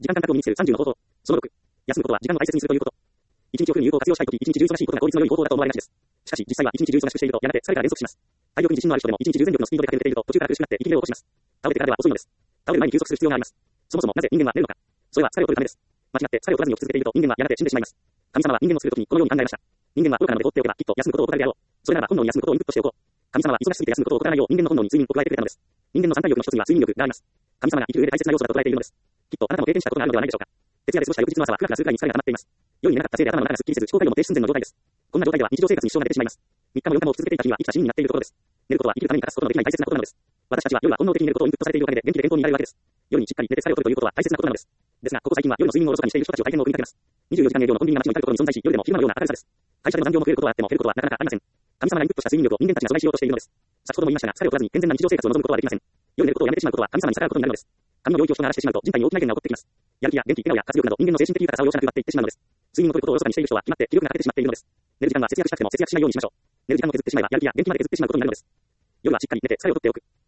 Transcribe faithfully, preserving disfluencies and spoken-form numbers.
時間感覚を身につけるさんじゅうの方法。そのろく。休むことは時間を大切にするということ。一日をフルに有効活用したいとき、一日中忙しいことが効率の良い方法だと思われがちです。しかし、実際は一日中忙しくしていると、やがて疲れから連続します。体力に自信のある人でも一日中全力のスピードで駆け抜けていると、途中から苦しくなって息切れを起こします。倒れてからでは遅いのです。倒れる前に休息する必要があります。そもそもなぜ人間は寝るのか。それは疲れを取るためです。間違って疲れを取らずに起き続けていると人間はやがて死んでしまいます。神様は人間を作るときにこのように考えました。人間は愚かなので放っておけばきっと休むことを怠るであろう。それなら本能に休むことをインプットしておこう。神様は忙しすぎて休むことを怠らないよう人間の本能に睡眠を加えてくれたのです。人間の三大欲の一つには睡眠欲があります。神様が生きる上で大切な要素だと捉えているのです。きっとあなたも経験したことがあるのではないでしょうか。徹夜で過ごした翌日の朝はふらふらするくらいに疲れが溜まっています。夜に寝なかったせいで頭の中がすっきりせず思考回路も低寸前の状態です。こんな状態では日常生活に支障が出てしまいます。みっかもよっかも続けていた日は生きた死になっているところです。寝ることは生きるために欠かすことのできない大切なことなのです。私たちは夜は本能的に寝ることをインプットされているおかげで元気で健康になれるわけです。夜にしっかり寝て疲れを取るということは大切なことなのです。ですが、ここ最近は夜の睡眠をおろそかにしている人たちを大変を送りかけます。にじゅうよじかん営業のコンビニが街の至るところに存在し、夜でも昼間のような明るさです。会社での残業も増えることはあっても減ることはなかなかありません。神様がインプットした睡眠力を人間たちが阻害しようとしているのです。先ほども言いましたが、疲れを取らずに健全な日常生活を望むことはできません。夜寝ることをやめてしまうことは神様に逆らうことになるのです。髪の領域を人が荒らしてしまうと人体に大きな異変が起こってきます。やる気や元気、笑顔や活力など人間の精神的豊かさを容赦なく奪っていってしまうのです。睡眠を取ることをおろそかにしている人は決まって気力が欠けてしまっているのです。寝る時間は節約したくても節約しないようにしましょう。寝る時間を削ってしまえばやる気や元気まで削ってしまうことになるのです。夜はしっかり寝て疲れを取っておく。